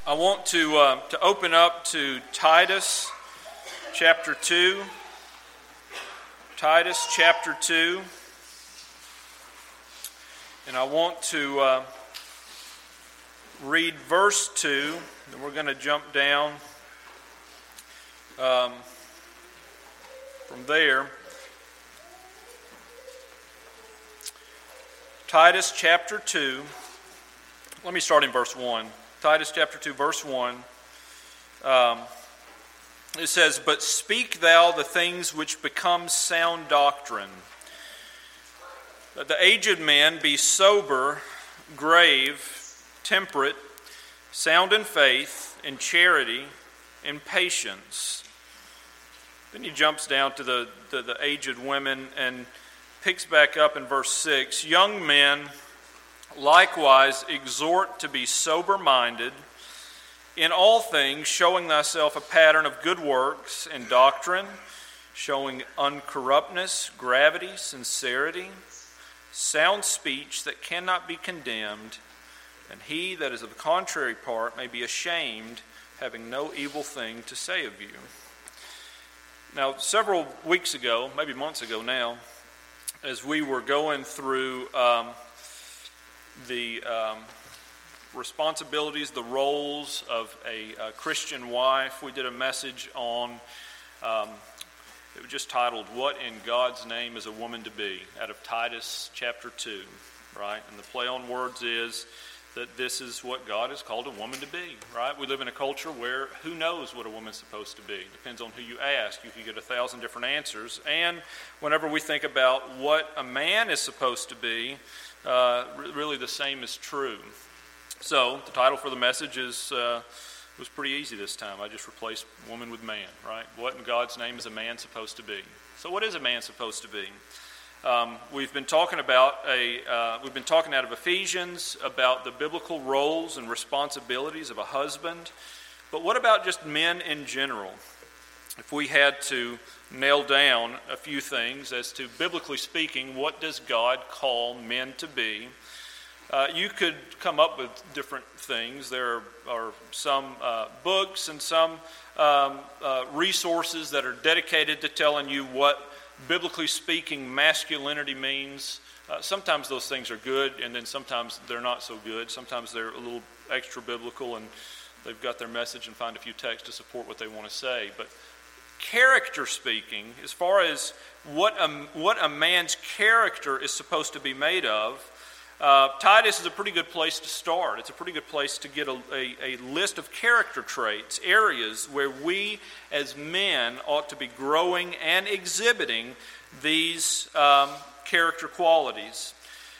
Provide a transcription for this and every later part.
I want to open up to Titus chapter 2. Titus chapter 2. And I want to read verse 2. And we're going to jump down from there. Titus chapter 2. Let me start in verse 1. Titus chapter 2, verse 1. It says, "But speak thou the things which become sound doctrine, that the aged men be sober, grave, temperate, sound in faith, in charity, in patience." Then he jumps down to the aged women and picks back up in verse 6. "Young men likewise exhort to be sober-minded, in all things showing thyself a pattern of good works, in doctrine, showing uncorruptness, gravity, sincerity, sound speech that cannot be condemned, and he that is of the contrary part may be ashamed, having no evil thing to say of you." Now, several weeks ago, maybe months ago now, as we were going through the responsibilities, the roles of a Christian wife, we did a message on, it was just titled, "What in God's Name is a Woman to Be?" out of Titus chapter 2, right? And the play on words is that this is what God has called a woman to be, right? We live in a culture where who knows what a woman's supposed to be? Depends on who you ask. You can get 1,000 different answers. And whenever we think about what a man is supposed to be, really the same is true. So the title for the message was pretty easy this time. I just replaced woman with man, right? What in God's name is a man supposed to be? So what is a man supposed to be? We've been talking out of Ephesians about the biblical roles and responsibilities of a husband. But what about just men in general? If we had to nail down a few things as to, biblically speaking, what does God call men to be? You could come up with different things. There are some books and some resources that are dedicated to telling you what, biblically speaking, masculinity means. Sometimes those things are good, and then sometimes they're not so good. Sometimes they're a little extra biblical, and they've got their message and find a few texts to support what they want to say. But character speaking, as far as what a man's character is supposed to be made of, Titus is a pretty good place to start. It's a pretty good place to get a list of character traits, areas where we as men ought to be growing and exhibiting these character qualities.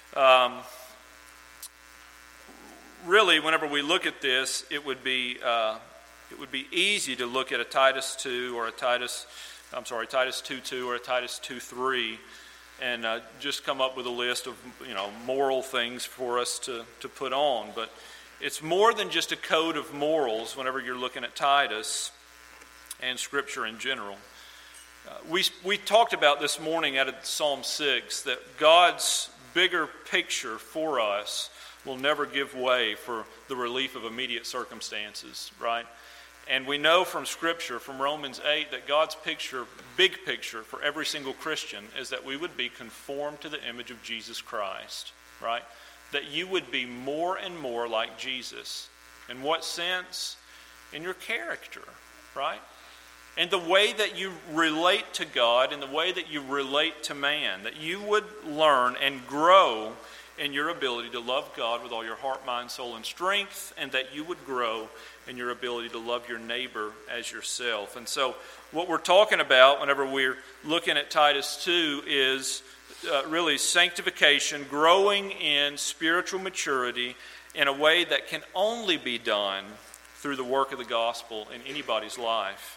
Really, whenever we look at this, it would be easy to look at a Titus 2 or Titus 2:2 or a Titus 2:3 and just come up with a list of moral things for us to put on. But it's more than just a code of morals whenever you're looking at Titus and Scripture in general. We talked about this morning out of Psalm 6 that God's bigger picture for us will never give way for the relief of immediate circumstances, right? And we know from Scripture, from Romans 8, that God's picture, big picture for every single Christian is that we would be conformed to the image of Jesus Christ, right? That you would be more and more like Jesus. In what sense? In your character, right? And the way that you relate to God and the way that you relate to man, that you would learn and grow in your ability to love God with all your heart, mind, soul, and strength, and that you would grow in your ability to love your neighbor as yourself. And so what we're talking about whenever we're looking at Titus 2 is really sanctification, growing in spiritual maturity in a way that can only be done through the work of the gospel in anybody's life.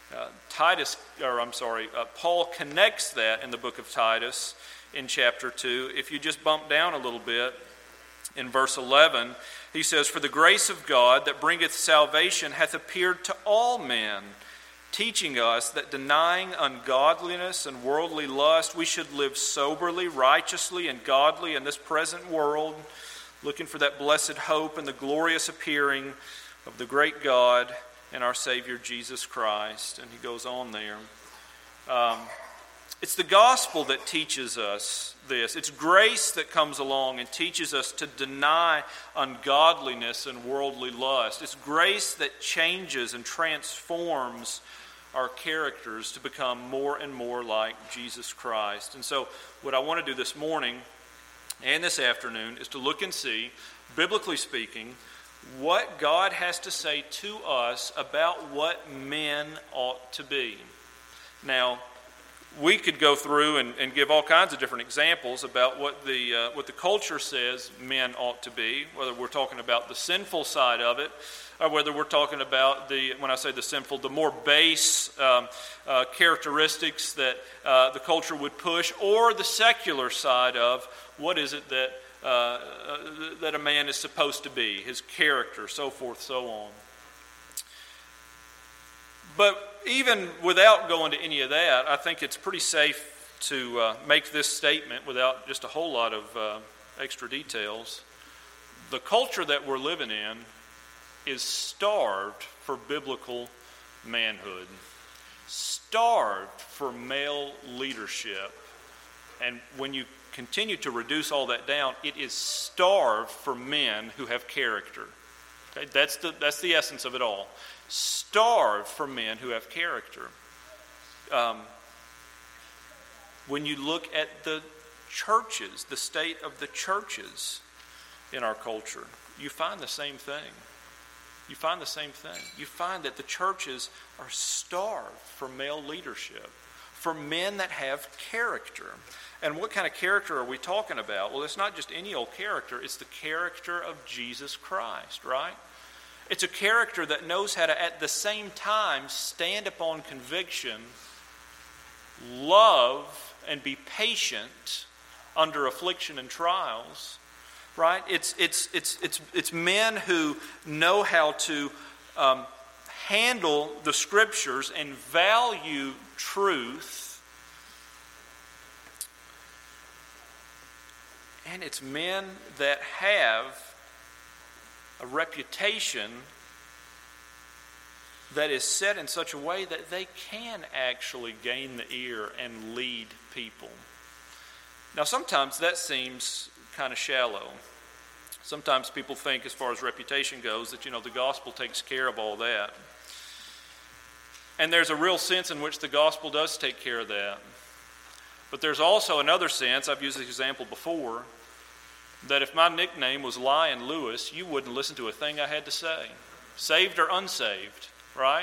Paul connects that in the book of Titus in chapter 2. If you just bump down a little bit, in verse 11, he says, "For the grace of God that bringeth salvation hath appeared to all men, teaching us that denying ungodliness and worldly lust, we should live soberly, righteously, and godly in this present world, looking for that blessed hope and the glorious appearing of the great God and our Savior Jesus Christ. And he goes on there. It's the gospel that teaches us this. It's grace that comes along and teaches us to deny ungodliness and worldly lust. It's grace that changes and transforms our characters to become more and more like Jesus Christ. And so what I want to do this morning and this afternoon is to look and see, biblically speaking, what God has to say to us about what men ought to be. Now, we could go through and give all kinds of different examples about what the culture says men ought to be, whether we're talking about the sinful side of it, or whether we're talking about when I say the sinful, the more base characteristics that the culture would push, or the secular side of what is it that a man is supposed to be, his character, so forth, so on. But even without going to any of that, I think it's pretty safe to make this statement without just a whole lot of extra details. The culture that we're living in is starved for biblical manhood, starved for male leadership. And when you continue to reduce all that down, it is starved for men who have character. Okay? That's the essence of it all. Starved for men who have character. When you look at the churches, the state of the churches in our culture, you find the same thing. You find the same thing. You find that the churches are starved for male leadership, for men that have character. And what kind of character are we talking about? Well, it's not just any old character. It's the character of Jesus Christ, right? It's a character that knows how to, at the same time, stand upon conviction, love, and be patient under affliction and trials, right? It's men who know how to handle the Scriptures and value truth. And it's men that have a reputation that is set in such a way that they can actually gain the ear and lead people. Now, sometimes that seems kind of shallow. Sometimes people think, as far as reputation goes, that, the gospel takes care of all that. And there's a real sense in which the gospel does take care of that. But there's also another sense, I've used this example before, that if my nickname was Lion Lewis, you wouldn't listen to a thing I had to say, saved or unsaved, right?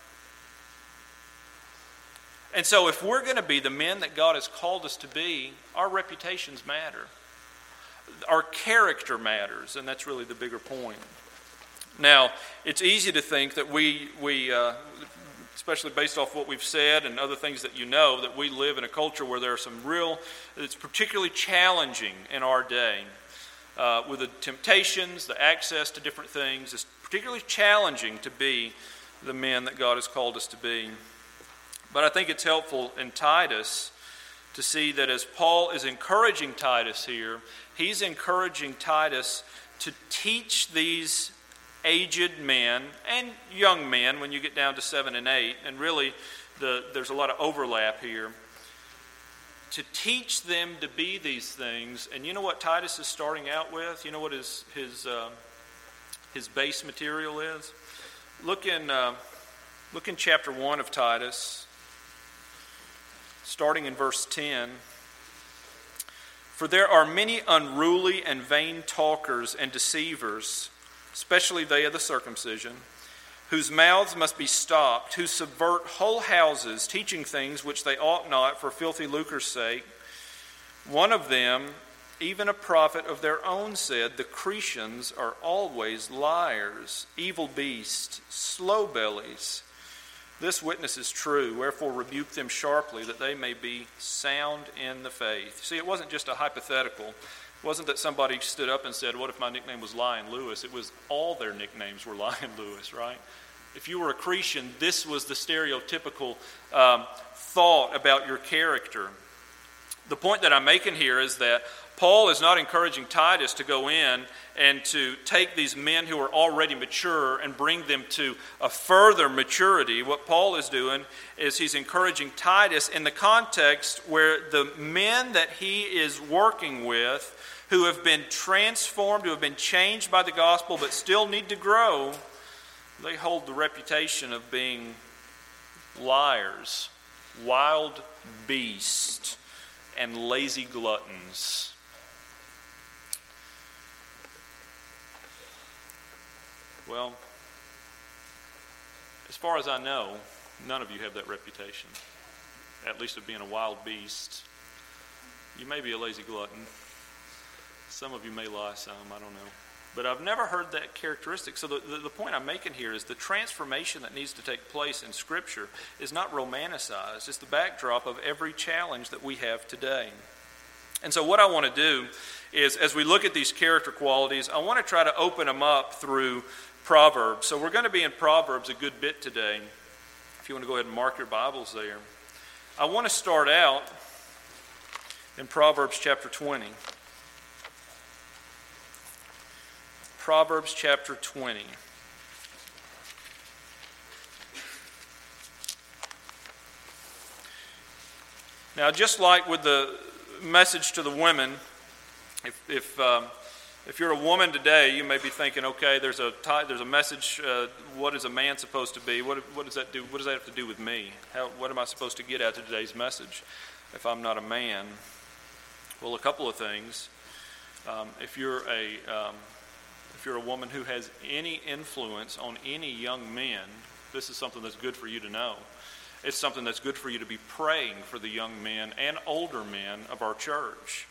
And so if we're going to be the men that God has called us to be, our reputations matter. Our character matters, and that's really the bigger point. Now, it's easy to think that we especially based off what we've said and other things that that we live in a culture where there are it's particularly challenging in our day. With the temptations, the access to different things, it's particularly challenging to be the men that God has called us to be. But I think it's helpful in Titus to see that as Paul is encouraging Titus here, he's encouraging Titus to teach these aged men and young men when you get down to 7 and 8, and really there's a lot of overlap here, to teach them to be these things. And you know what Titus is starting out with? You know what his base material is? Look in chapter 1 of Titus, starting in verse 10. For there are many unruly and vain talkers and deceivers, especially they of the circumcision, whose mouths must be stopped, who subvert whole houses, teaching things which they ought not for filthy lucre's sake. One of them, even a prophet of their own, said, the Cretians are always liars, evil beasts, slow bellies. This witness is true, wherefore rebuke them sharply, that they may be sound in the faith. See, it wasn't just a hypothetical. It wasn't that somebody stood up and said, what if my nickname was Lion Lewis? It was all their nicknames were Lion Lewis, right? If you were a Cretan, this was the stereotypical thought about your character. The point that I'm making here is that Paul is not encouraging Titus to go in and to take these men who are already mature and bring them to a further maturity. What Paul is doing is he's encouraging Titus in the context where the men that he is working with, who have been transformed, who have been changed by the gospel but still need to grow, they hold the reputation of being liars, wild beasts, and lazy gluttons. Well, as far as I know, none of you have that reputation, at least of being a wild beast. You may be a lazy glutton. Some of you may lie some, I don't know. But I've never heard that characteristic. So the point I'm making here is the transformation that needs to take place in Scripture is not romanticized. It's the backdrop of every challenge that we have today. And so what I want to do is, as we look at these character qualities, I want to try to open them up through Proverbs. So we're going to be in Proverbs a good bit today. If you want to go ahead and mark your Bibles there. I want to start out in Proverbs chapter 20. Proverbs chapter 20. Now, just like with the message to the women, if you're a woman today, you may be thinking, okay, there's a message. What is a man supposed to be? What does that do? What does that have to do with me? What am I supposed to get out of today's message if I'm not a man? Well, a couple of things. If you're a woman who has any influence on any young men, this is something that's good for you to know. It's something that's good for you to be praying for the young men and older men of our church.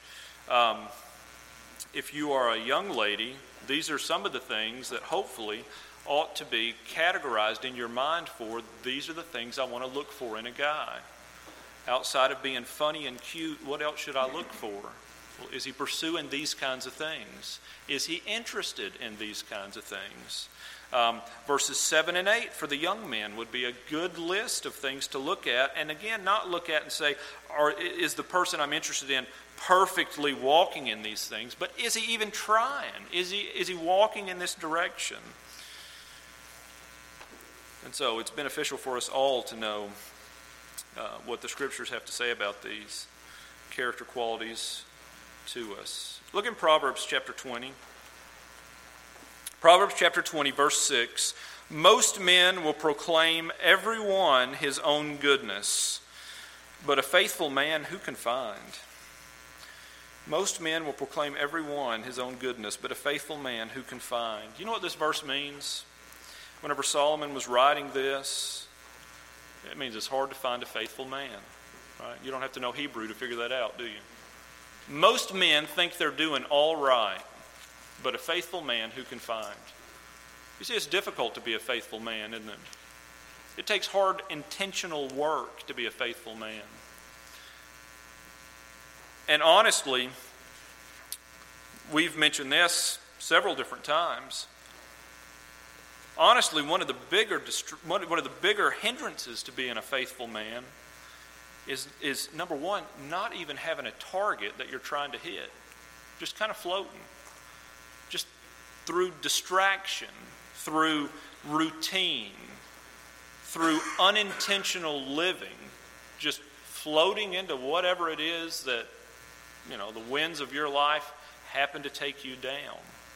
If you are a young lady, these are some of the things that hopefully ought to be categorized in your mind for. These are the things I want to look for in a guy. Outside of being funny and cute, what else should I look for? Well, is he pursuing these kinds of things? Is he interested in these kinds of things? Verses 7 and 8 for the young men would be a good list of things to look at. And again, not look at and say, is the person I'm interested in perfectly walking in these things? But is he even trying? Is he walking in this direction? And so it's beneficial for us all to know what the Scriptures have to say about these character qualities to us. Look in Proverbs chapter 20. Proverbs chapter 20, verse 6. Most men will proclaim every one his own goodness, but a faithful man who can find? Most men will proclaim every one his own goodness, but a faithful man who can find? You know what this verse means? Whenever Solomon was writing this, it means it's hard to find a faithful man. Right? You don't have to know Hebrew to figure that out, do you? Most men think they're doing all right, but a faithful man who can find? You see, it's difficult to be a faithful man, isn't it? It takes hard, intentional work to be a faithful man. And honestly, we've mentioned this several different times. Honestly, one of the bigger hindrances to being a faithful man is number one, not even having a target that you're trying to hit. Just kind of floating. Just through distraction, through routine, through unintentional living, just floating into whatever it is that, the winds of your life happen to take you down.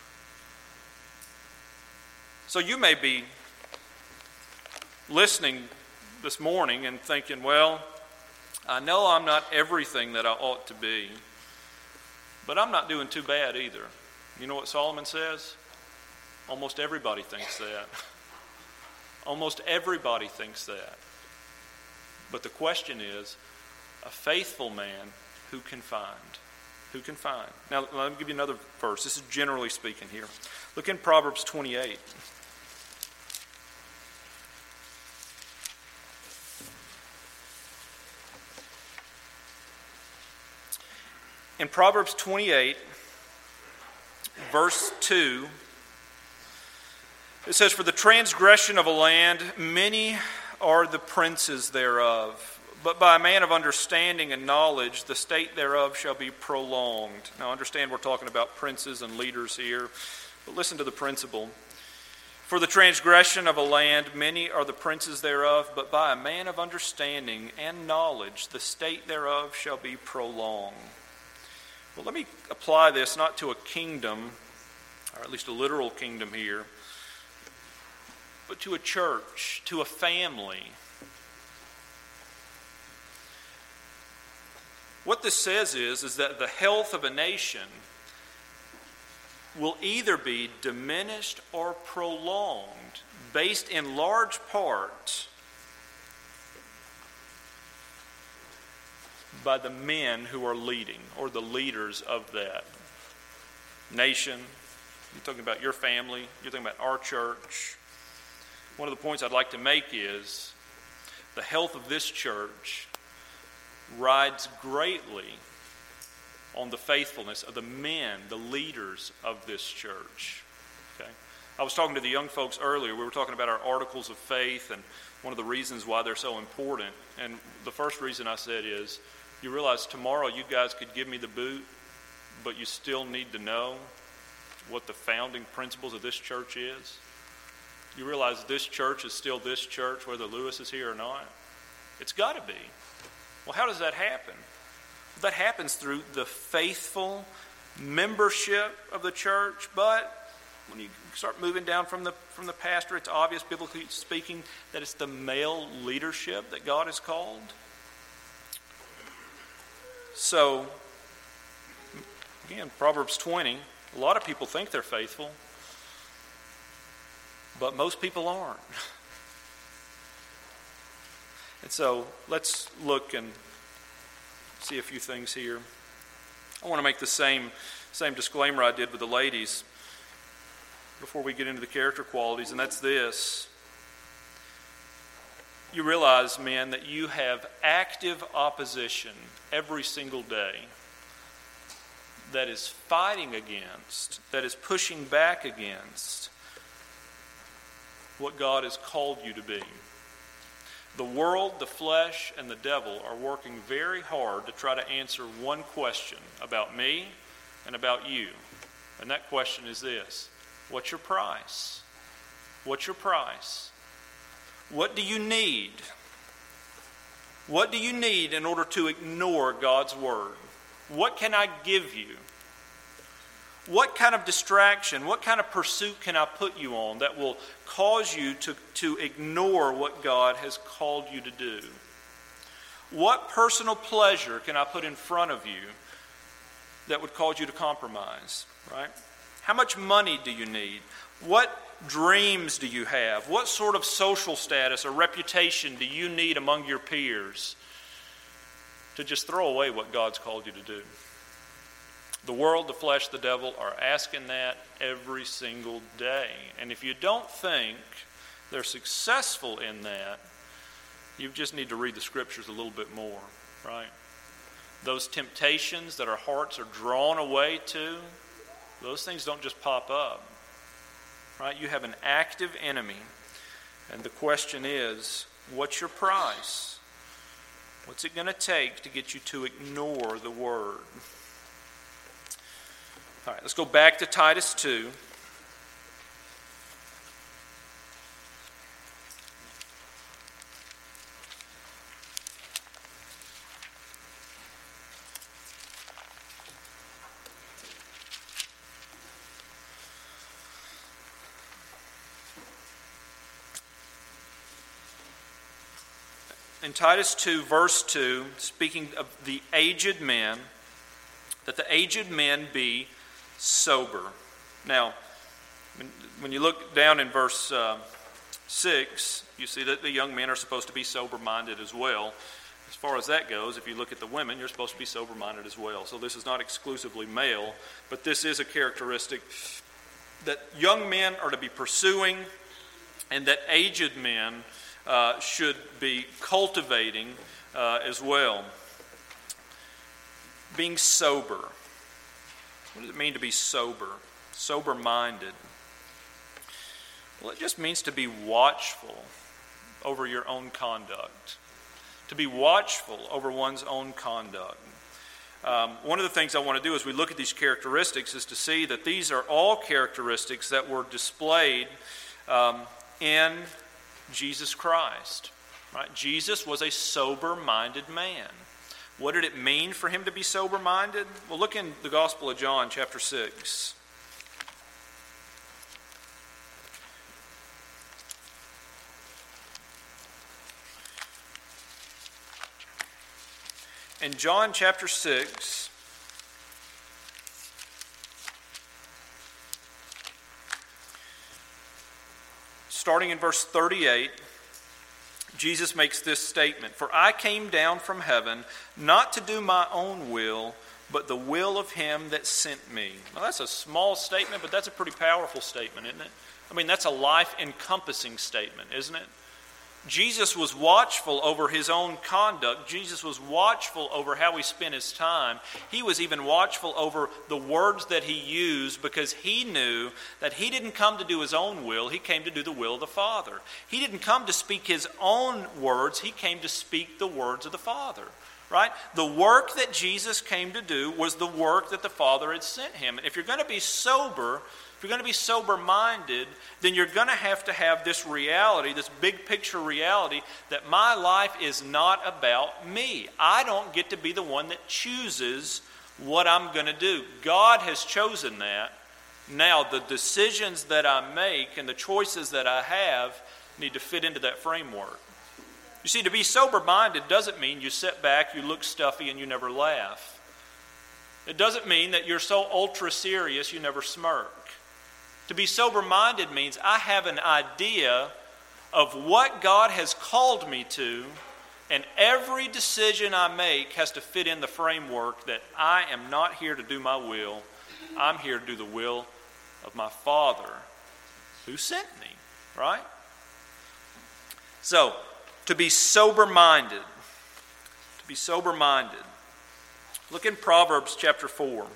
So you may be listening this morning and thinking, well, I know I'm not everything that I ought to be, but I'm not doing too bad either. You know what Solomon says? Almost everybody thinks that. Almost everybody thinks that. But the question is, a faithful man, who can find? Who can find? Now, let me give you another verse. This is generally speaking here. Look in Proverbs 28. In Proverbs 28, verse 2, it says, "For the transgression of a land, many are the princes thereof, But by a man of understanding and knowledge, the state thereof shall be prolonged. Now understand we're talking about princes and leaders here, but listen to the principle. For the transgression of a land, many are the princes thereof, but by a man of understanding and knowledge, the state thereof shall be prolonged. Well, let me apply this not to a kingdom, or at least a literal kingdom here, but to a church, to a family. What this says is that the health of a nation will either be diminished or prolonged based in large part by the men who are leading or the leaders of that nation. You're talking about your family, you're talking about our church. One of the points I'd like to make is the health of this church rides greatly on the faithfulness of the men, the leaders of this church. Okay? I was talking to the young folks earlier. We were talking about our articles of faith and one of the reasons why they're so important. And the first reason I said is, you realize tomorrow you guys could give me the boot, but you still need to know what the founding principles of this church is. You realize this church is still this church whether Lewis is here or not? It's got to be. Well, how does that happen? That happens through the faithful membership of the church, but when you start moving down from the pastor, it's obvious, biblically speaking, that it's the male leadership that God has called. So, again, Proverbs 20, a lot of people think they're faithful, but most people aren't. And so, let's look and see a few things here. I want to make the same disclaimer I did with the ladies before we get into the character qualities, and that's this. You realize, men, that you have active opposition every single day that is fighting against, that is pushing back against what God has called you to be. The world, the flesh, and the devil are working very hard to try to answer one question about me and about you. And that question is this: what's your price? What's your price? What do you need? What do you need in order to ignore God's word? What can I give you? What kind of distraction, what kind of pursuit can I put you on that will cause you to ignore what God has called you to do? What personal pleasure can I put in front of you that would cause you to compromise, right? How much money do you need? What dreams do you have? What sort of social status or reputation do you need among your peers to just throw away what God's called you to do? The world, the flesh, the devil are asking that every single day. And if you don't think they're successful in that, you just need to read the scriptures a little bit more, right? Those temptations that our hearts are drawn away to, those things don't just pop up, right? You have an active enemy. And the question is, what's your price? What's it going to take to get you to ignore the word? All right, let's go back to Titus 2. In Titus 2, verse 2, speaking of the aged men, that the aged men be sober. Now, when you look down in verse 6, you see that the young men are supposed to be sober-minded as well. As far as that goes, if you look at the women, you're supposed to be sober-minded as well. So this is not exclusively male, but this is a characteristic that young men are to be pursuing and that aged men should be cultivating as well. Being sober. What does it mean to be sober? Sober-minded. Well, it just means to be watchful over your own conduct. to be watchful over one's own conduct. One of the things I want to do as we look at these characteristics is to see that these are all characteristics that were displayed in Jesus Christ. Right? Jesus was a sober-minded man. What did it mean for him to be sober-minded? Well, look in the Gospel of John, chapter 6. In John chapter 6, starting in verse 38, Jesus makes this statement, "For I came down from heaven not to do my own will, but the will of him that sent me." Well, that's a small statement, but that's a pretty powerful statement, isn't it? I mean, that's a life-encompassing statement, isn't it? Jesus was watchful over his own conduct. Jesus was watchful over how he spent his time. He was even watchful over the words that he used because he knew that he didn't come to do his own will. He came to do the will of the Father. He didn't come to speak his own words. He came to speak the words of the Father. Right? The work that Jesus came to do was the work that the Father had sent him. If you're going to be sober, if you're going to be sober-minded, then you're going to have this reality, this big picture reality, that my life is not about me. I don't get to be the one that chooses what I'm going to do. God has chosen that. Now, the decisions that I make and the choices that I have need to fit into that framework. You see, to be sober-minded doesn't mean you sit back, you look stuffy, and you never laugh. It doesn't mean that you're so ultra-serious you never smirk. To be sober-minded means I have an idea of what God has called me to, and every decision I make has to fit in the framework that I am not here to do my will. I'm here to do the will of my Father who sent me, right? So, to be sober-minded. To be sober-minded. Look in Proverbs chapter 4.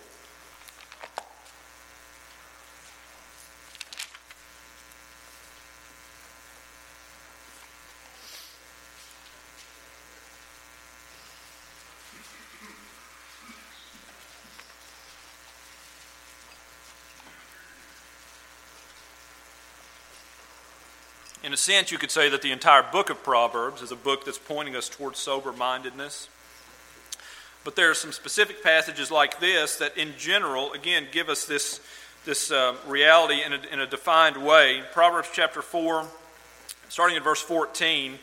In a sense, you could say that the entire book of Proverbs is a book that's pointing us towards sober-mindedness. But there are some specific passages like this that in general, again, give us this reality in a defined way. Proverbs chapter 4, starting in verse 14,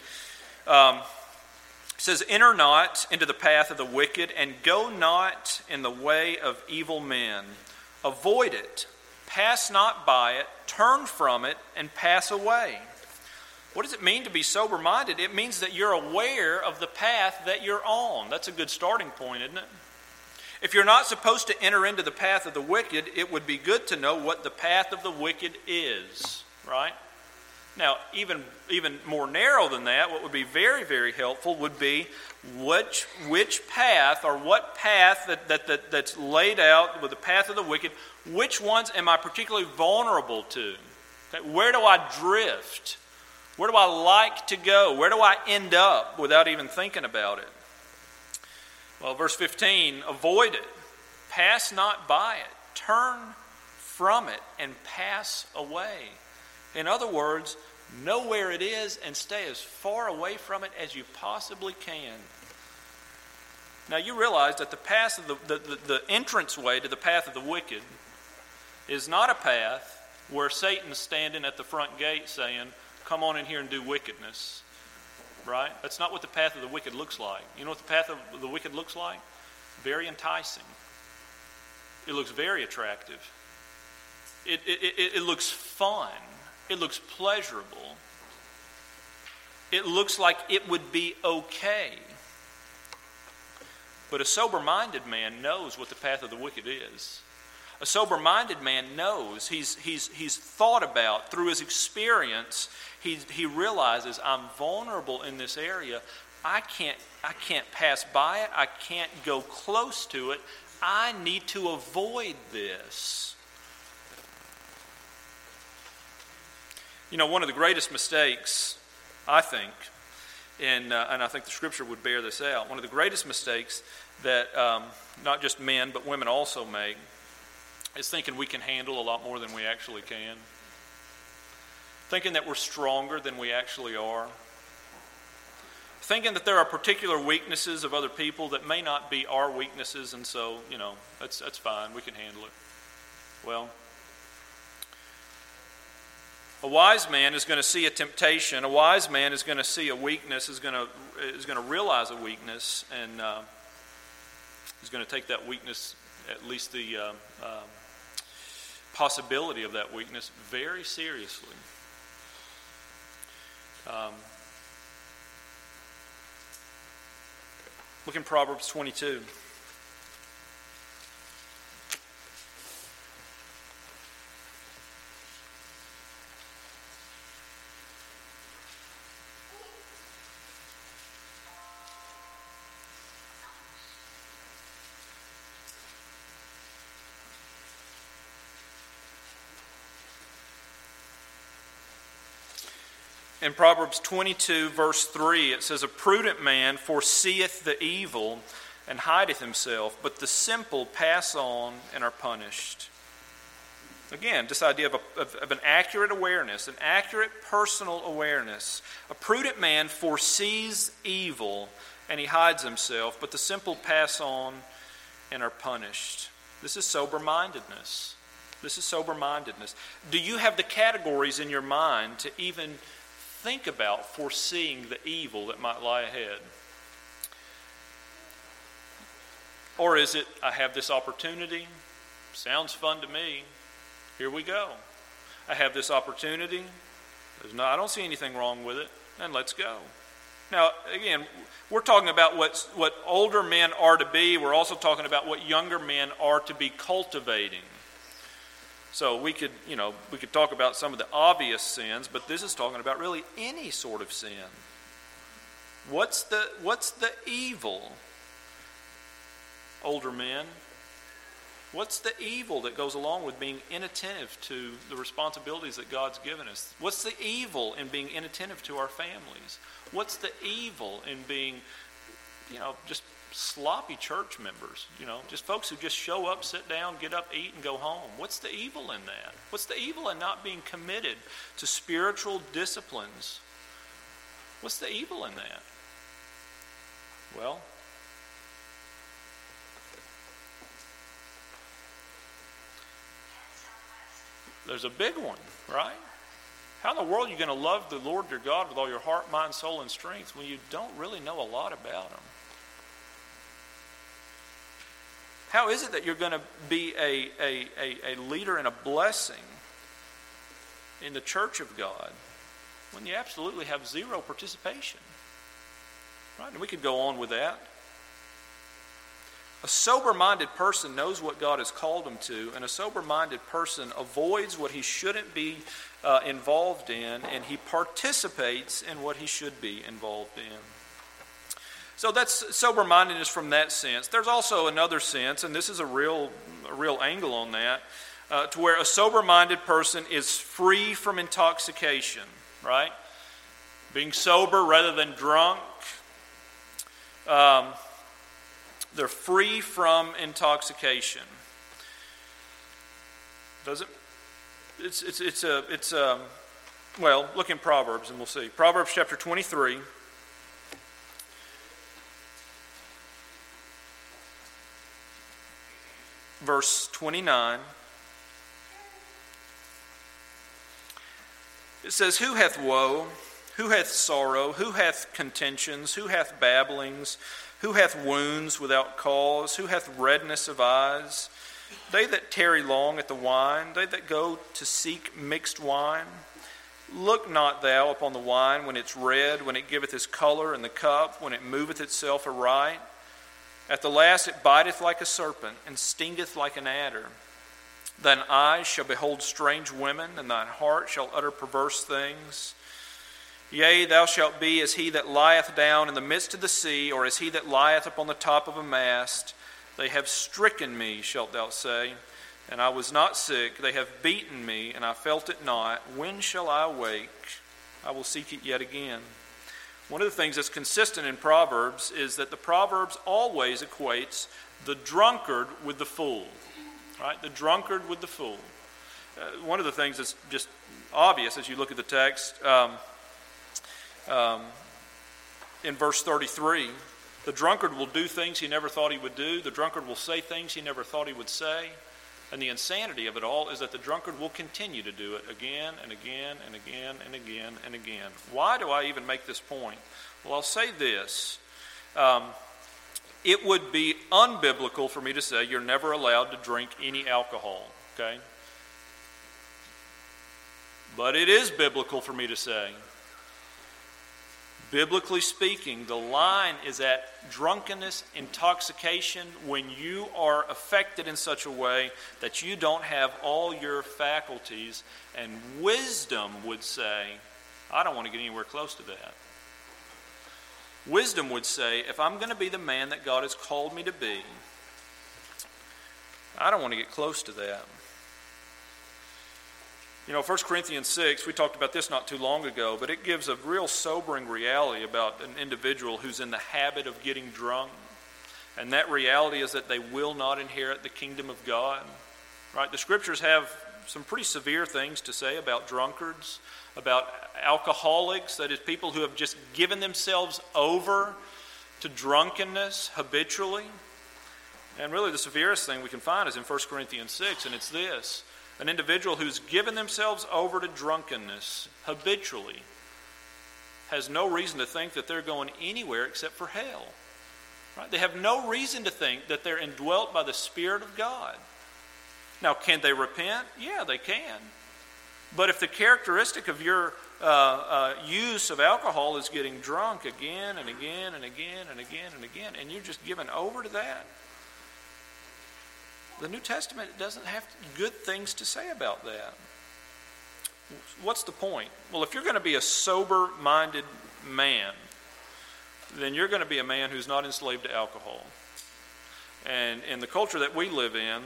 says, "Enter not into the path of the wicked, and go not in the way of evil men. Avoid it, pass not by it, turn from it, and pass away." What does it mean to be sober-minded? It means that you're aware of the path that you're on. That's a good starting point, isn't it? If you're not supposed to enter into the path of the wicked, it would be good to know what the path of the wicked is, right? Now, even more narrow than that, what would be very, very helpful would be which path or what path that's laid out with the path of the wicked, which ones am I particularly vulnerable to? Okay, where do I drift? Where do I like to go? Where do I end up without even thinking about it? Well, verse 15, avoid it. Pass not by it. Turn from it and pass away. In other words, know where it is and stay as far away from it as you possibly can. Now you realize that the path of the entranceway to the path of the wicked is not a path where Satan's standing at the front gate saying, "Come on in here and do wickedness," right? That's not what the path of the wicked looks like. You know what the path of the wicked looks like? Very enticing. It looks very attractive. It looks fun. It looks pleasurable. It looks like it would be okay. But a sober-minded man knows what the path of the wicked is. A sober-minded man knows, he's thought about through his experience. He realizes I'm vulnerable in this area. I can't pass by it. I can't go close to it. I need to avoid this. You know, one of the greatest mistakes, I think, And I think the Scripture would bear this out. One of the greatest mistakes that not just men but women also make is thinking we can handle a lot more than we actually can. Thinking that we're stronger than we actually are. Thinking that there are particular weaknesses of other people that may not be our weaknesses, and so, that's fine, we can handle it. Well, a wise man is going to see a temptation. A wise man is going to see a weakness, is going to realize a weakness, and he's going to take that weakness, at least the possibility of that weakness, very seriously. Look in Proverbs 22. In Proverbs 22, verse 3, it says, "A prudent man foreseeth the evil and hideth himself, but the simple pass on and are punished." Again, this idea of an accurate awareness, an accurate personal awareness. A prudent man foresees evil and he hides himself, but the simple pass on and are punished. This is sober-mindedness. This is sober-mindedness. Do you have the categories in your mind to even think about foreseeing the evil that might lie ahead? Or is it, I have this opportunity, sounds fun to me, here we go. I have this opportunity, I don't see anything wrong with it, and let's go. Now, again, we're talking about what older men are to be. We're also talking about what younger men are to be cultivating. So we could talk about some of the obvious sins, but this is talking about really any sort of sin. What's the evil, older men? What's the evil that goes along with being inattentive to the responsibilities that God's given us? What's the evil in being inattentive to our families? What's the evil in being, just sloppy church members, just folks who just show up, sit down, get up, eat, and go home? What's the evil in that? What's the evil in not being committed to spiritual disciplines? What's the evil in that? Well, there's a big one, right? How in the world are you going to love the Lord your God with all your heart, mind, soul, and strength when you don't really know a lot about Him? How is it that you're going to be a leader and a blessing in the church of God when you absolutely have zero participation? Right? And we could go on with that. A sober-minded person knows what God has called him to, and a sober-minded person avoids what he shouldn't be involved in, and he participates in what he should be involved in. So that's sober-mindedness from that sense. There's also another sense, and this is a real angle on that, to where a sober-minded person is free from intoxication, right? Being sober rather than drunk. They're free from intoxication. Well, look in Proverbs and we'll see. Proverbs chapter 23. Verse 29. It says, "Who hath woe? Who hath sorrow? Who hath contentions? Who hath babblings? Who hath wounds without cause? Who hath redness of eyes? They that tarry long at the wine, they that go to seek mixed wine. Look not thou upon the wine when it's red, when it giveth his color, and the cup, when it moveth itself aright. At the last it biteth like a serpent, and stingeth like an adder. Thine eyes shall behold strange women, and thine heart shall utter perverse things. Yea, thou shalt be as he that lieth down in the midst of the sea, or as he that lieth upon the top of a mast. They have stricken me, shalt thou say, and I was not sick. They have beaten me, and I felt it not. When shall I awake? I will seek it yet again. One of the things that's consistent in Proverbs is that the Proverbs always equates the drunkard with the fool. Right? The drunkard with the fool. One of the things that's just obvious as you look at the text, in verse 33, the drunkard will do things he never thought he would do. The drunkard will say things he never thought he would say. And the insanity of it all is that the drunkard will continue to do it again and again and again and again and again. Why do I even make this point? Well, I'll say this. It would be unbiblical for me to say you're never allowed to drink any alcohol, okay? But it is biblical for me to say, biblically speaking, the line is at drunkenness, intoxication, when you are affected in such a way that you don't have all your faculties, and wisdom would say, I don't want to get anywhere close to that. Wisdom would say, if I'm going to be the man that God has called me to be, I don't want to get close to that. You know, 1 Corinthians 6, we talked about this not too long ago, but it gives a real sobering reality about an individual who's in the habit of getting drunk. And that reality is that they will not inherit the kingdom of God. Right? The scriptures have some pretty severe things to say about drunkards, about alcoholics, that is, people who have just given themselves over to drunkenness habitually. And really the severest thing we can find is in 1 Corinthians 6, and it's this. An individual who's given themselves over to drunkenness habitually has no reason to think that they're going anywhere except for hell. Right? They have no reason to think that they're indwelt by the Spirit of God. Now, can they repent? Yeah, they can. But if the characteristic of your use of alcohol is getting drunk again and again and again and again and again, and you're just given over to that, the New Testament doesn't have good things to say about that. What's the point? Well, if you're going to be a sober-minded man, then you're going to be a man who's not enslaved to alcohol. And in the culture that we live in,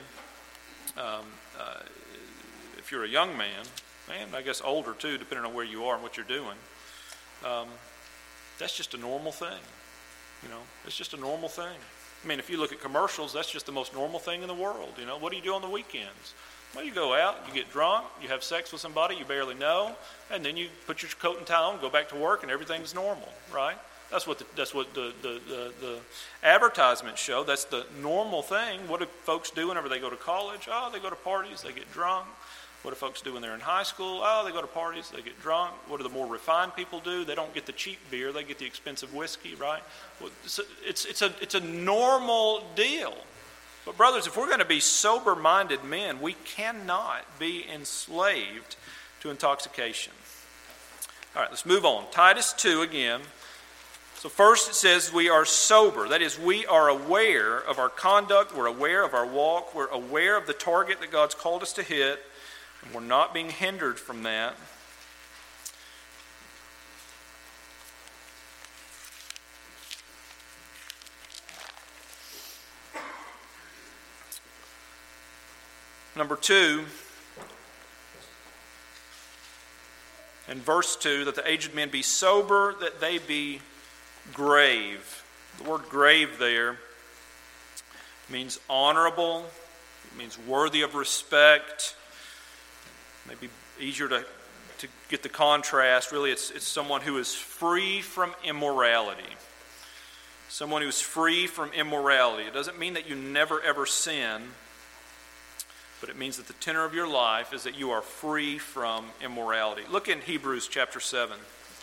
if you're a young man, and I guess older too, depending on where you are and what you're doing, that's just a normal thing. You know, it's just a normal thing. I mean, if you look at commercials, that's just the most normal thing in the world. You know, what do you do on the weekends? Well, you go out, you get drunk, you have sex with somebody you barely know, and then you put your coat and tie on, go back to work, and everything's normal, right? That's what the advertisements show. That's the normal thing. What do folks do whenever they go to college? Oh, they go to parties, they get drunk. What do folks do when they're in high school? Oh, they go to parties, they get drunk. What do the more refined people do? They don't get the cheap beer, they get the expensive whiskey, right? Well, it's a normal deal. But brothers, if we're going to be sober-minded men, we cannot be enslaved to intoxication. All right, let's move on. Titus 2 again. So first it says we are sober. That is, we are aware of our conduct, we're aware of our walk, we're aware of the target that God's called us to hit, and we're not being hindered from that. Number 2, in verse 2, that the aged men be sober, that they be grave. The word grave there means honorable, it means worthy of respect. Maybe easier to get the contrast. Really, it's someone who is free from immorality. Someone who is free from immorality. It doesn't mean that you never ever sin, but it means that the tenor of your life is that you are free from immorality. Look in Hebrews chapter 7.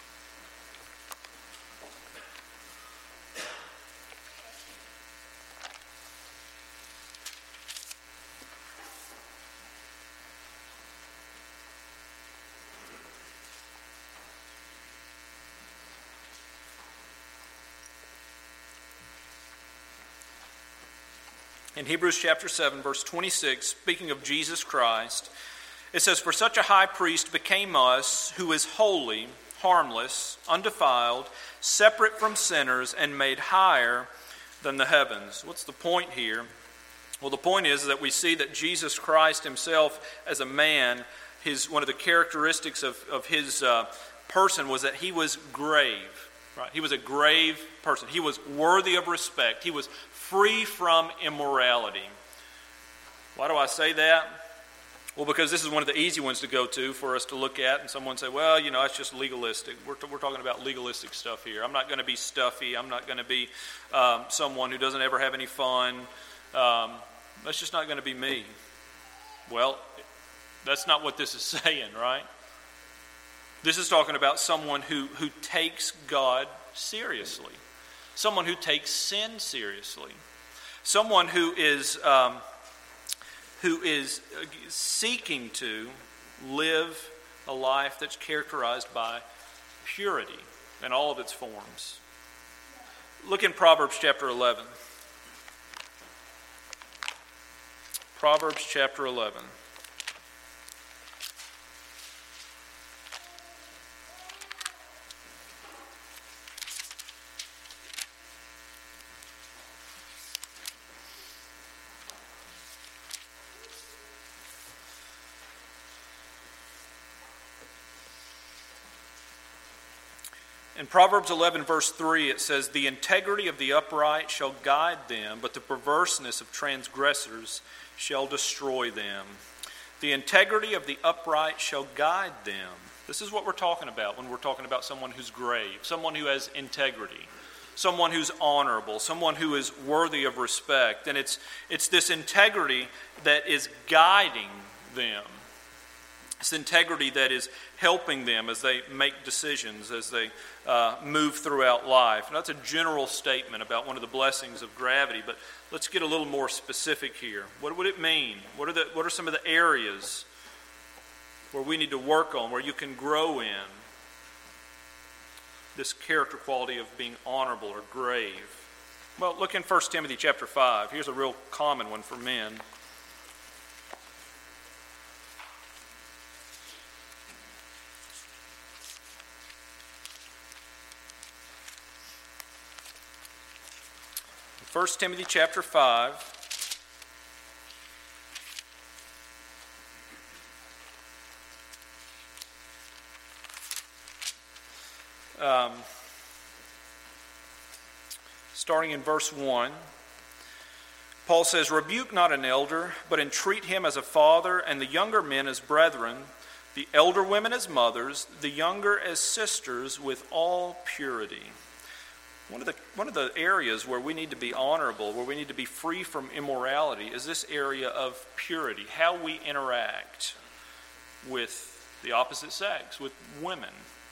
In Hebrews chapter 7, verse 26, speaking of Jesus Christ, it says, "For such a high priest became us, who is holy, harmless, undefiled, separate from sinners, and made higher than the heavens." What's the point here? Well, the point is that we see that Jesus Christ himself as a man, one of the characteristics of his person was that he was grave. Right? He was a grave person. He was worthy of respect. He was free from immorality. Why do I say that? Well, because this is one of the easy ones to go to for us to look at, and someone say, well, it's just legalistic. We're talking about legalistic stuff here. I'm not going to be stuffy. I'm not going to be someone who doesn't ever have any fun. That's just not going to be me. Well, that's not what this is saying, right? This is talking about someone who takes God seriously. Someone who takes sin seriously. Someone who is seeking to live a life that's characterized by purity in all of its forms. Look in Proverbs chapter 11. Proverbs chapter 11. In Proverbs 11, verse 3, it says, "The integrity of the upright shall guide them, but the perverseness of transgressors shall destroy them." The integrity of the upright shall guide them. This is what we're talking about when we're talking about someone who's grave, someone who has integrity, someone who's honorable, someone who is worthy of respect. And it's this integrity that is guiding them. It's integrity that is helping them as they make decisions, as they move throughout life. And that's a general statement about one of the blessings of gravity, but let's get a little more specific here. What would it mean? What are some of the areas where we need to work on, where you can grow in this character quality of being honorable or grave? Well, look in 1 Timothy chapter 5. Here's a real common one for men. First Timothy chapter 5. Starting in verse 1, Paul says, "Rebuke not an elder, but entreat him as a father, and the younger men as brethren, the elder women as mothers, the younger as sisters, with all purity." One of the areas where we need to be honorable, where we need to be free from immorality, is this area of purity, how we interact with the opposite sex, with women.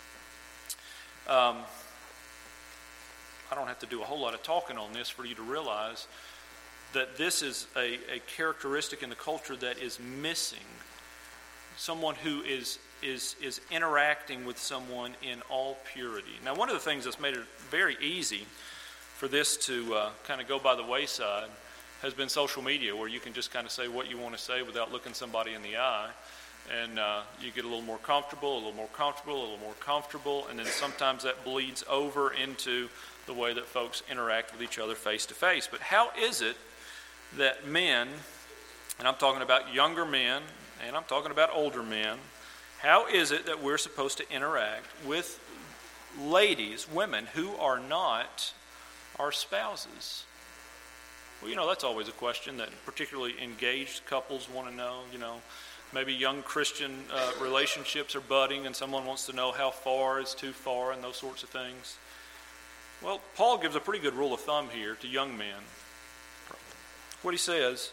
I don't have to do a whole lot of talking on this for you to realize that this is a characteristic in the culture that is missing. Someone who is interacting with someone in all purity. Now, one of the things that's made it very easy for this to kind of go by the wayside has been social media, where you can just kind of say what you want to say without looking somebody in the eye. And you get a little more comfortable, a little more comfortable, a little more comfortable, and then sometimes that bleeds over into the way that folks interact with each other face to face. But how is it that men, and I'm talking about younger men, and I'm talking about older men, how is it that we're supposed to interact with ladies, women, who are not our spouses? Well, that's always a question that particularly engaged couples want to know. Maybe young Christian relationships are budding and someone wants to know how far is too far and those sorts of things. Well, Paul gives a pretty good rule of thumb here to young men. What he says: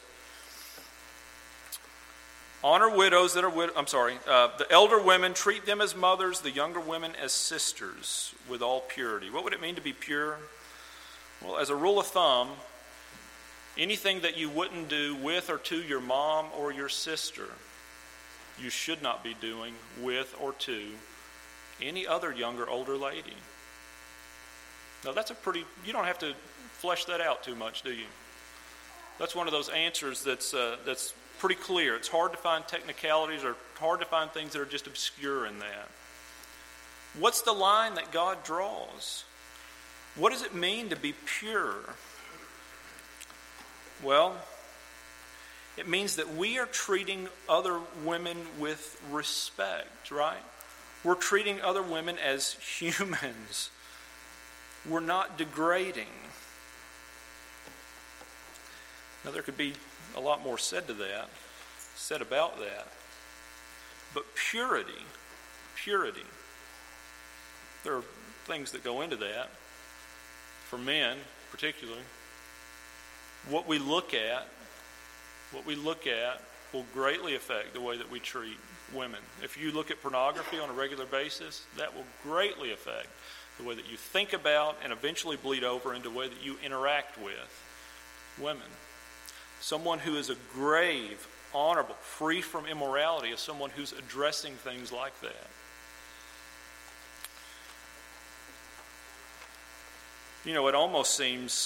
honor widows that are the elder women, treat them as mothers, the younger women as sisters, with all purity. What would it mean to be pure? Well, as a rule of thumb, anything that you wouldn't do with or to your mom or your sister, you should not be doing with or to any other younger, older lady. Now, you don't have to flesh that out too much, do you? That's one of those answers that's pretty clear. It's hard to find technicalities or hard to find things that are just obscure in that. What's the line that God draws? What does it mean to be pure? Well, it means that we are treating other women with respect, right? We're treating other women as humans. we're not degrading. Now, there could be a lot more said about that. But purity, there are things that go into that. For men, particularly, what we look at will greatly affect the way that we treat women. If you look at pornography on a regular basis, that will greatly affect the way that you think about and eventually bleed over into the way that you interact with women. Someone who is a grave, honorable, free from immorality is someone who's addressing things like that. You know, it almost seems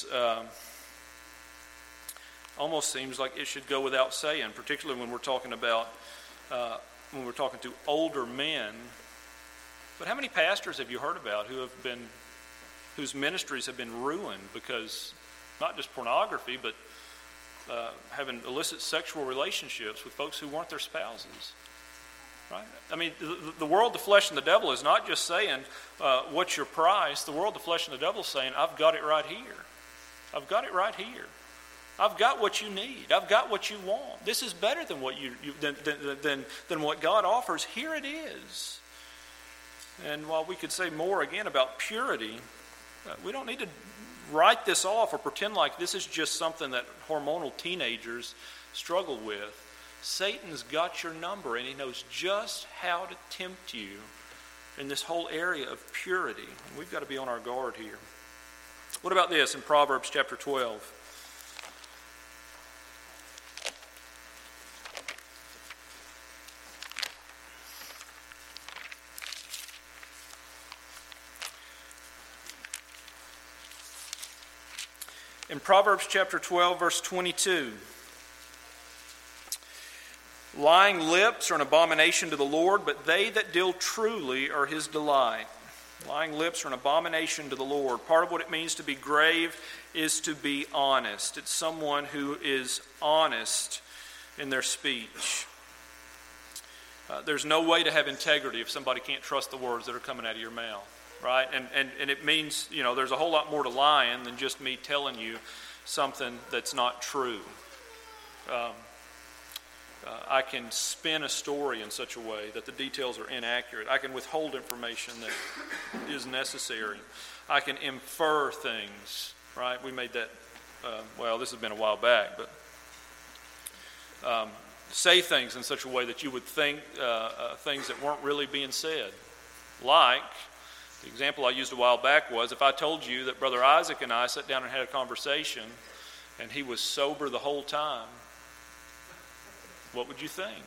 like it should go without saying, particularly when we're talking about to older men. But how many pastors have you heard about whose ministries have been ruined because not just pornography, but having illicit sexual relationships with folks who weren't their spouses? Right? I mean, the world, the flesh, and the devil is not just saying, what's your price? The world, the flesh, and the devil is saying, I've got it right here. I've got it right here. I've got what you need. I've got what you want. This is better than what than what God offers. Here it is. And while we could say more again about purity, we don't need to write this off or pretend like this is just something that hormonal teenagers struggle with. Satan's got your number, and he knows just how to tempt you in this whole area of purity. And we've got to be on our guard here. What about this in Proverbs chapter 12? In Proverbs chapter 12, verse 22, lying lips are an abomination to the Lord, but they that deal truly are his delight. Lying lips are an abomination to the Lord. Part of what it means to be grave is to be honest. It's someone who is honest in their speech. There's no way to have integrity if somebody can't trust the words that are coming out of your mouth. Right? And it means, there's a whole lot more to lying than just me telling you something that's not true. I can spin a story in such a way that the details are inaccurate. I can withhold information that is necessary. I can infer things, right? We made that, this has been a while back, but say things in such a way that you would think things that weren't really being said. Like, the example I used a while back was, if I told you that Brother Isaac and I sat down and had a conversation and he was sober the whole time, what would you think?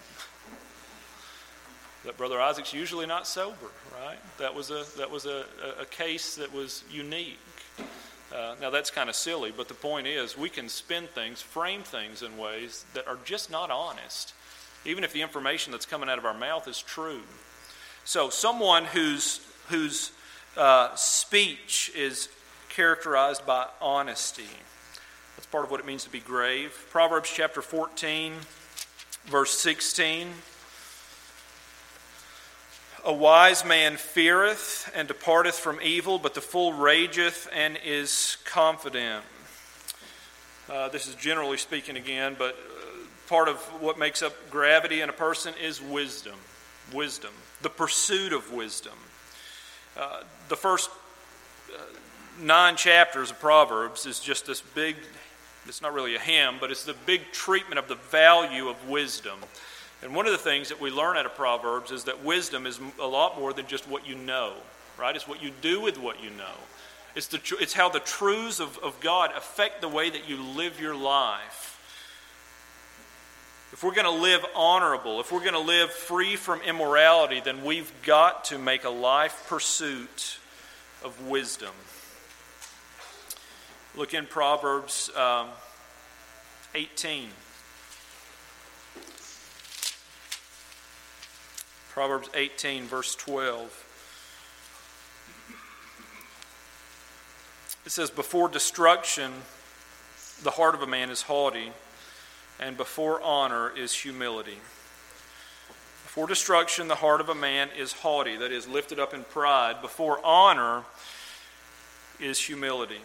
That Brother Isaac's usually not sober, right? That was a case that was unique. Now that's kind of silly, but the point is we can spin things, frame things in ways that are just not honest, even if the information that's coming out of our mouth is true. So someone whose speech is characterized by honesty. That's part of what it means to be grave. Proverbs chapter 14, verse 16. A wise man feareth and departeth from evil, but the fool rageth and is confident. This is generally speaking again, but part of what makes up gravity in a person is wisdom. Wisdom. The pursuit of wisdom. The first 9 chapters of Proverbs is just this big, it's not really a hymn, but it's the big treatment of the value of wisdom. And one of the things that we learn out of Proverbs is that wisdom is a lot more than just what you know, right? It's what you do with what you know. It's how the truths of God affect the way that you live your life. If we're going to live honorable, if we're going to live free from immorality, then we've got to make a life pursuit of wisdom. Look in Proverbs 18. Proverbs 18, verse 12. It says, before destruction, the heart of a man is haughty, and before honor is humility. Before destruction, the heart of a man is haughty, that is, lifted up in pride. Before honor, is humility.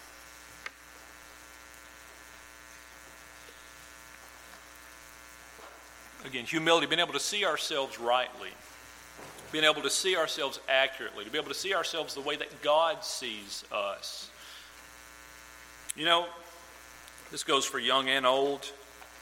Again, humility, being able to see ourselves rightly, being able to see ourselves accurately, to be able to see ourselves the way that God sees us. You know, this goes for young and old.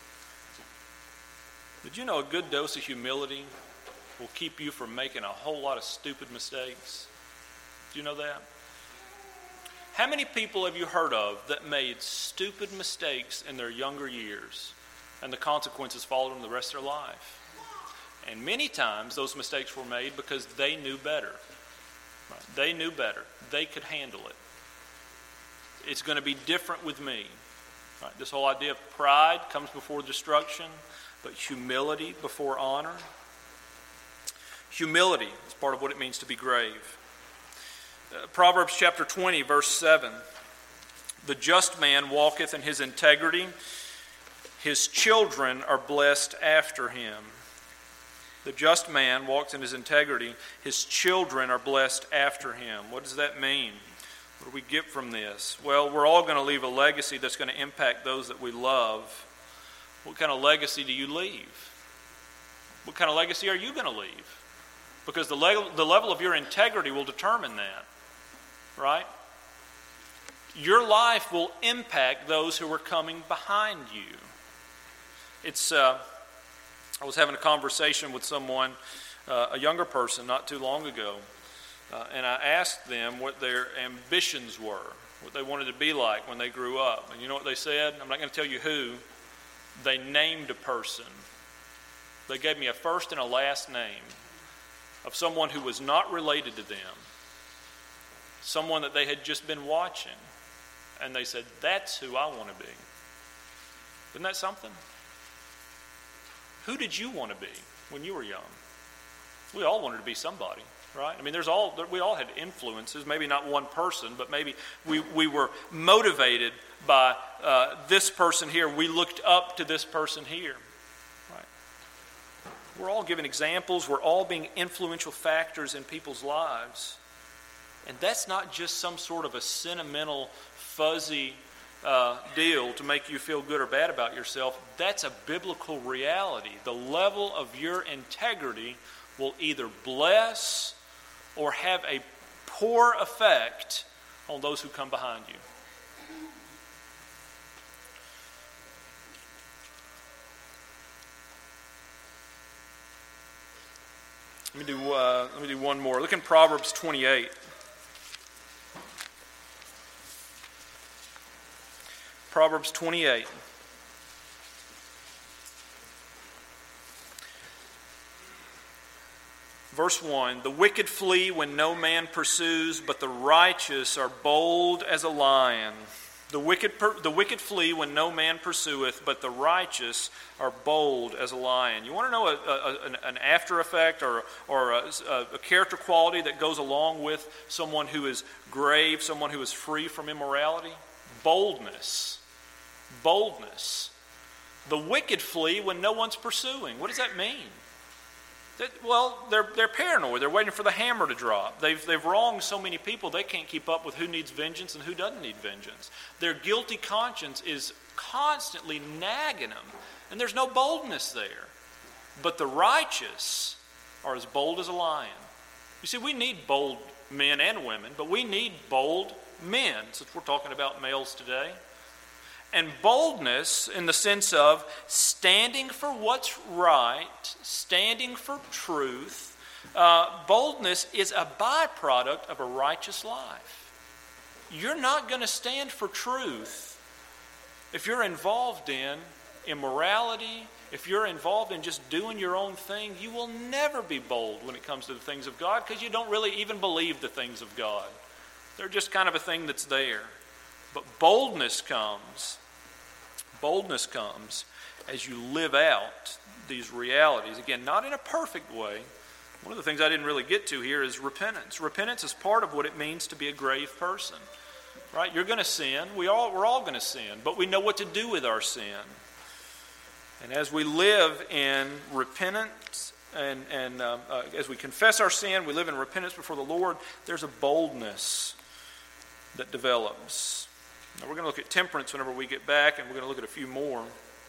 Did you know a good dose of humility will keep you from making a whole lot of stupid mistakes? Do you know that? How many people have you heard of that made stupid mistakes in their younger years and the consequences followed them the rest of their life? And many times those mistakes were made because they knew better. Right? They knew better. They could handle it. It's going to be different with me. Right? This whole idea of pride comes before destruction, but humility before honor. Humility is part of what it means to be grave. Proverbs chapter 20, verse 7. The just man walketh in his integrity. His children are blessed after him. The just man walks in his integrity. His children are blessed after him. What does that mean? What do we get from this? Well, we're all going to leave a legacy that's going to impact those that we love. What kind of legacy do you leave? What kind of legacy are you going to leave? Because the level of your integrity will determine that, right? Your life will impact those who are coming behind you. I was having a conversation with someone, a younger person, not too long ago, and I asked them what their ambitions were, what they wanted to be like when they grew up. And you know what they said? I'm not going to tell you who. They named a person. They gave me a first and a last name of someone who was not related to them, someone that they had just been watching, and they said, that's who I want to be. Isn't that something? Who did you want to be when you were young? We all wanted to be somebody, right? I mean, we all had influences, maybe not one person, but maybe we were motivated by this person here. We looked up to this person here, right? We're all given examples. We're all being influential factors in people's lives. And that's not just some sort of a sentimental, fuzzy deal to make you feel good or bad about yourself. That's a biblical reality. The level of your integrity will either bless or have a poor effect on those who come behind you. Let me do one more. Look in Proverbs 28. Proverbs 28. Verse 1, the wicked flee when no man pursues, but the righteous are bold as a lion. The wicked flee when no man pursueth, but the righteous are bold as a lion. You want to know an after effect or a character quality that goes along with someone who is grave, someone who is free from immorality? Boldness. Boldness. The wicked flee when no one's pursuing. What does that mean? They're paranoid. They're waiting for the hammer to drop. They've wronged so many people they can't keep up with who needs vengeance and who doesn't need vengeance. Their guilty conscience is constantly nagging them, and there's no boldness there. But the righteous are as bold as a lion. You see, we need bold men and women, but we need bold men, since we're talking about males today. And boldness in the sense of standing for what's right, standing for truth. Boldness is a byproduct of a righteous life. You're not going to stand for truth if you're involved in immorality, if you're involved in just doing your own thing. You will never be bold when it comes to the things of God because you don't really even believe the things of God. They're just kind of a thing that's there. But boldness comes as you live out these realities. Again, not in a perfect way. One of the things I didn't really get to here is repentance. Repentance is part of what it means to be a grave person. Right? You're going to sin. We're all going to sin, but we know what to do with our sin. And as we live in repentance and as we confess our sin, we live in repentance before the Lord, there's a boldness that develops. Now we're going to look at temperance whenever we get back, and we're going to look at a few more.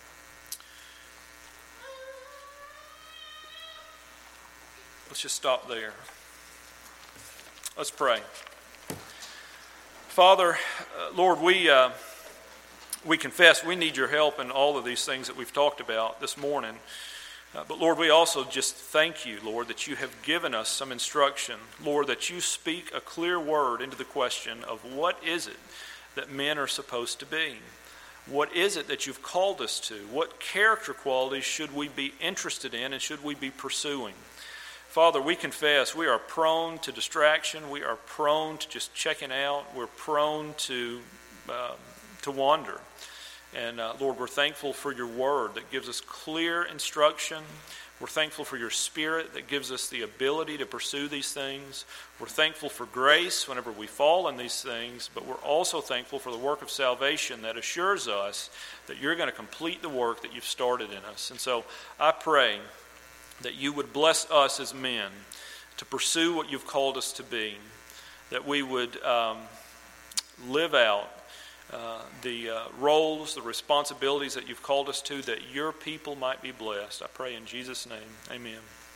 Let's just stop there. Let's pray. Father, Lord, we confess we need your help in all of these things that we've talked about this morning. But Lord, we also just thank you, Lord, that you have given us some instruction. Lord, that you speak a clear word into the question of what is it that men are supposed to be? What is it that you've called us to? What character qualities should we be interested in and should we be pursuing? Father, we confess we are prone to distraction. We are prone to just checking out. We're prone to wander. And Lord, we're thankful for your word that gives us clear instruction. We're thankful for your Spirit that gives us the ability to pursue these things. We're thankful for grace whenever we fall in these things, but we're also thankful for the work of salvation that assures us that you're going to complete the work that you've started in us. And so I pray that you would bless us as men to pursue what you've called us to be, that we would live out the roles, the responsibilities that you've called us to, that your people might be blessed. I pray in Jesus' name, amen.